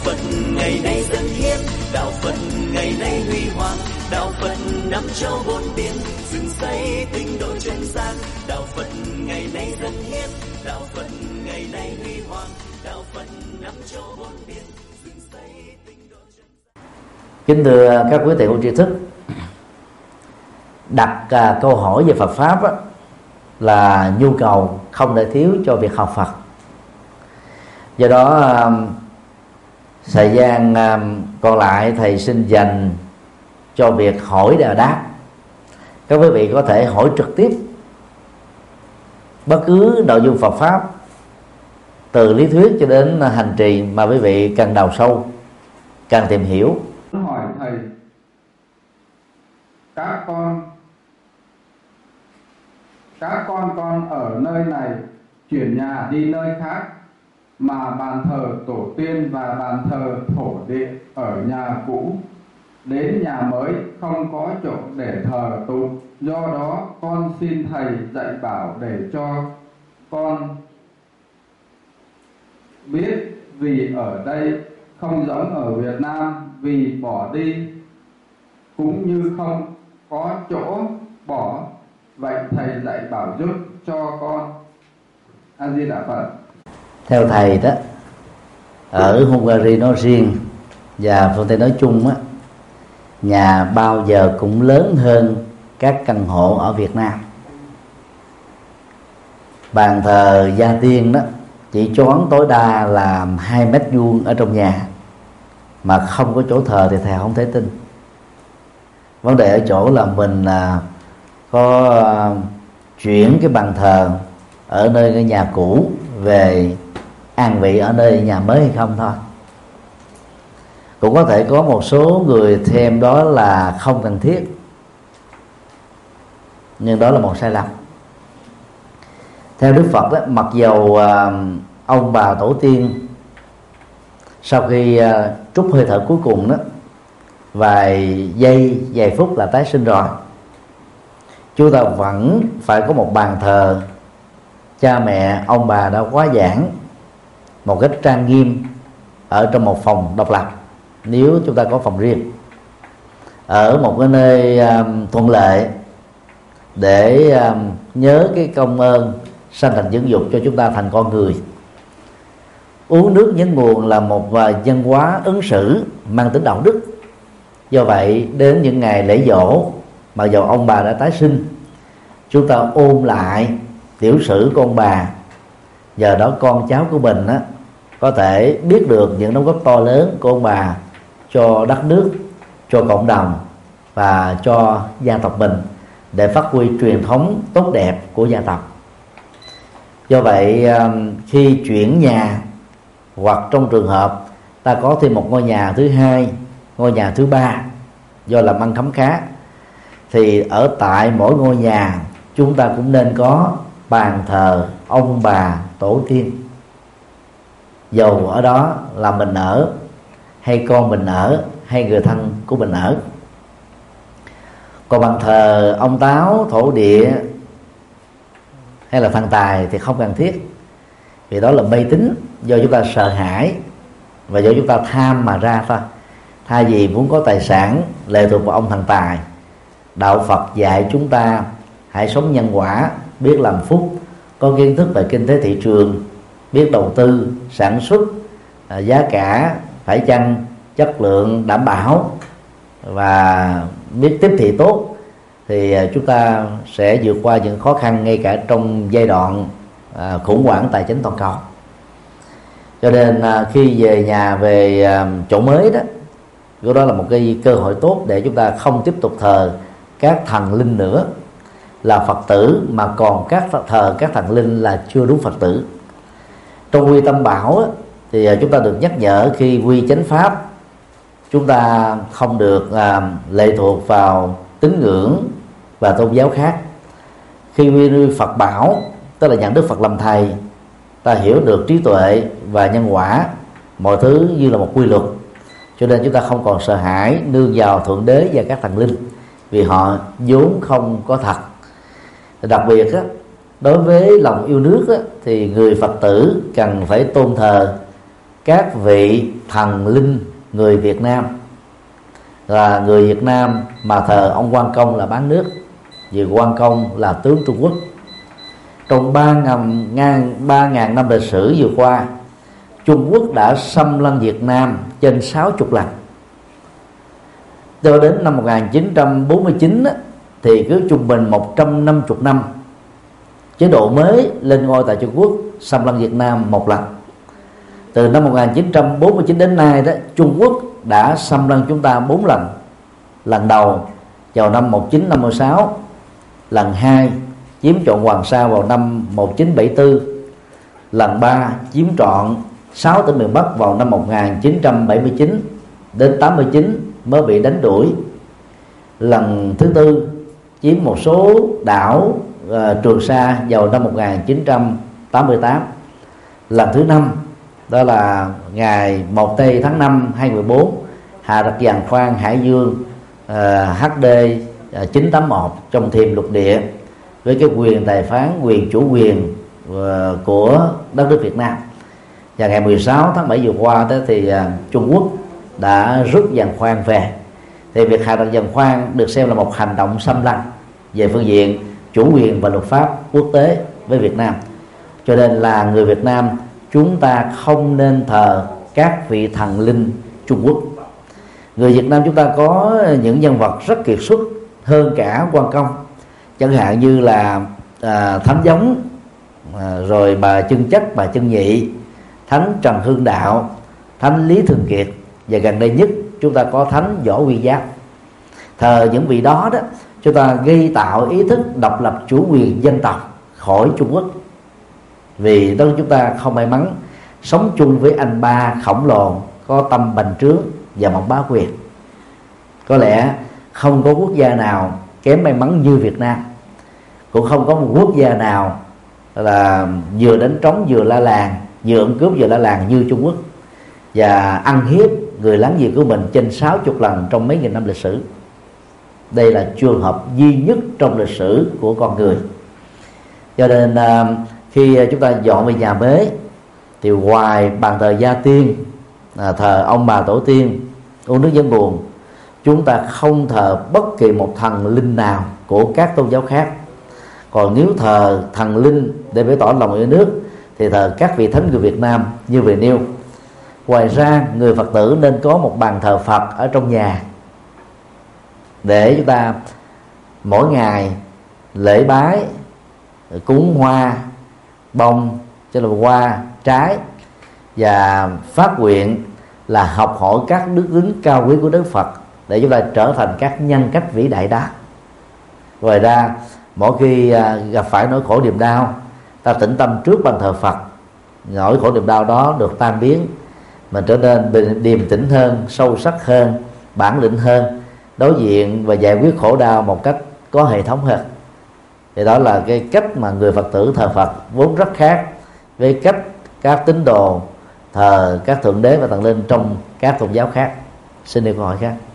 Phật ngày nay dân hiến, đạo Phật ngày nay huy hoàng, đạo Phật năm châu bốn biển, dựng xây tinh độ chân gian. Đạo Phật ngày nay dân hiến, đạo Phật ngày nay huy hoàng, đạo Phật năm châu bốn biển, dựng xây tinh độ chân gian. Kính thưa các quý thầy cô tri thức, đặt câu hỏi về Phật pháp là nhu cầu không thể thiếu cho việc học Phật. Do đó thời gian còn lại thầy xin dành cho việc hỏi và đáp. Các quý vị có thể hỏi trực tiếp bất cứ nội dung Phật pháp, từ lý thuyết cho đến hành trì mà quý vị cần đào sâu, cần tìm hiểu. Hỏi thầy, các con ở nơi này chuyển nhà đi nơi khác, mà bàn thờ tổ tiên và bàn thờ thổ địa ở nhà cũ, đến nhà mới không có chỗ để thờ tụng. Do đó con xin thầy dạy bảo để cho con biết, vì ở đây không giống ở Việt Nam, vì bỏ đi cũng như không có chỗ bỏ. Vậy thầy dạy bảo giúp cho con. A Di Đà Phật. Theo thầy đó, ở Hungary nói riêng và phương Tây nói chung á, nhà bao giờ cũng lớn hơn các căn hộ ở Việt Nam. Bàn thờ gia tiên đó chỉ choán tối đa là 2 mét vuông ở trong nhà, mà không có chỗ thờ thì thầy không thể tin. Vấn đề ở chỗ là mình có chuyển cái bàn thờ ở nơi cái nhà cũ về an vị ở nơi nhà mới hay không thôi. Cũng có thể có một số người thêm đó là không cần thiết, nhưng đó là một sai lầm. Theo Đức Phật đó, mặc dầu ông bà tổ tiên sau khi trút hơi thở cuối cùng đó, vài giây vài phút là tái sinh rồi, chúng ta vẫn phải có một bàn thờ cha mẹ ông bà đã quá giảng một cách trang nghiêm ở trong một phòng độc lập, nếu chúng ta có phòng riêng, ở một cái nơi thuận lợi để nhớ cái công ơn sanh thành dưỡng dục cho chúng ta thành con người. Uống nước nhớ nguồn là một văn hóa ứng xử mang tính đạo đức. Do vậy đến những ngày lễ dỗ, mặc dầu ông bà đã tái sinh, chúng ta ôn lại tiểu sử của ông bà. Giờ đó con cháu của mình á, có thể biết được những đóng góp to lớn của ông bà cho đất nước, cho cộng đồng và cho gia tộc mình, để phát huy truyền thống tốt đẹp của gia tộc. Do vậy khi chuyển nhà, hoặc trong trường hợp ta có thêm một ngôi nhà thứ hai, ngôi nhà thứ ba do làm ăn khấm khá, thì ở tại mỗi ngôi nhà chúng ta cũng nên có bàn thờ ông bà tổ tiên, dầu ở đó là mình ở, hay con mình ở, hay người thân của mình ở. Còn bàn thờ ông Táo, thổ địa hay là thần tài thì không cần thiết, vì đó là mê tín do chúng ta sợ hãi và do chúng ta tham mà ra thôi. Thay vì muốn có tài sản lệ thuộc vào ông thần tài, đạo Phật dạy chúng ta hãy sống nhân quả, biết làm phúc, có kiến thức về kinh tế thị trường, biết đầu tư, sản xuất, giá cả phải chăng, chất lượng đảm bảo, và biết tiếp thị tốt, thì chúng ta sẽ vượt qua những khó khăn ngay cả trong giai đoạn khủng hoảng tài chính toàn cầu. Cho nên khi về nhà, về chỗ mới đó là một cái cơ hội tốt để chúng ta không tiếp tục thờ các thần linh nữa, là Phật tử, mà còn thờ các thần linh là chưa đúng Phật tử. Trong quy tâm bảo thì chúng ta được nhắc nhở khi quy chánh pháp, chúng ta không được lệ thuộc vào tín ngưỡng và tôn giáo khác. Khi quy Phật bảo, tức là nhận Đức Phật làm thầy, ta hiểu được trí tuệ và nhân quả, mọi thứ như là một quy luật, cho nên chúng ta không còn sợ hãi nương vào thượng đế và các thần linh, vì họ vốn không có thật. Đặc biệt đối với lòng yêu nước thì người Phật tử cần phải tôn thờ các vị thần linh người Việt Nam, là người Việt Nam mà thờ ông Quan Công là bán nước, vì Quan Công là tướng Trung Quốc. Trong 3.000 năm lịch sử vừa qua, Trung Quốc đã xâm lăng Việt Nam trên 60 lần. Cho đến năm 1949 thì cứ trung bình 150 năm chế độ mới lên ngôi tại Trung Quốc xâm lăng Việt Nam một lần. Từ năm 1949 đến nay đó, Trung Quốc đã xâm lăng chúng ta 4 lần. Lần đầu vào năm 1956, lần 2 chiếm trọn Hoàng Sa vào năm 1974, lần 3 chiếm trọn 6 tỉnh miền Bắc vào năm 1979 đến 89 mới bị đánh đuổi. Lần thứ 4 chiếm một số đảo Trường Sa vào năm 1988. Lần thứ 5 đó là ngày 1 tây tháng 5 2014, hạ đặt giàn khoan Hải Dương HD 981 trong thềm lục địa với cái quyền tài phán, quyền chủ quyền của đất nước Việt Nam. Và ngày 16 tháng 7 vừa qua đó thì Trung Quốc đã rút giàn khoan về. Thì việc hạ đặt giàn khoan được xem là một hành động xâm lăng về phương diện chủ quyền và luật pháp quốc tế với Việt Nam. Cho nên là người Việt Nam chúng ta không nên thờ các vị thần linh Trung Quốc. Người Việt Nam chúng ta có những nhân vật rất kiệt xuất hơn cả Quan Công, chẳng hạn như là Thánh Giống, rồi bà Chân Chất, bà Chân Nhị, Thánh Trần Hưng Đạo, Thánh Lý Thường Kiệt, và gần đây nhất chúng ta có Thánh Võ Nguyên Giáp. Thờ những vị đó đó, chúng ta gây tạo ý thức độc lập chủ quyền dân tộc khỏi Trung Quốc. Vì đó chúng ta không may mắn sống chung với anh ba khổng lồ có tâm bành trướng và mộng bá quyền. Có lẽ không có quốc gia nào kém may mắn như Việt Nam, cũng không có một quốc gia nào là vừa đánh trống vừa la làng, vừa ẩn cướp vừa la làng như Trung Quốc, và ăn hiếp người láng giềng của mình trên 60 lần trong mấy nghìn năm lịch sử. Đây là trường hợp duy nhất trong lịch sử của con người. Cho nên khi chúng ta dọn về nhà mới thì ngoài bàn thờ gia tiên, thờ ông bà tổ tiên, uống nước dân buồn, chúng ta không thờ bất kỳ một thần linh nào của các tôn giáo khác. Còn nếu thờ thần linh để bày tỏ lòng yêu nước thì thờ các vị thánh người Việt Nam như vừa nêu. Ngoài ra, người Phật tử nên có một bàn thờ Phật ở trong nhà để chúng ta mỗi ngày lễ bái, cúng hoa, bông, cho là hoa, trái, và phát nguyện là học hỏi các đức tính cao quý của Đức Phật để chúng ta trở thành các nhân cách vĩ đại đó. Ngoài ra, mỗi khi gặp phải nỗi khổ niềm đau, ta tĩnh tâm trước bàn thờ Phật, nỗi khổ niềm đau đó được tan biến, mình trở nên điềm tĩnh hơn, sâu sắc hơn, bản lĩnh hơn, đối diện và giải quyết khổ đau một cách có hệ thống hơn. Thì đó là cái cách mà người Phật tử thờ Phật vốn rất khác với cách các tín đồ thờ các thượng đế và thần linh trong các tôn giáo khác. Xin được câu hỏi khác.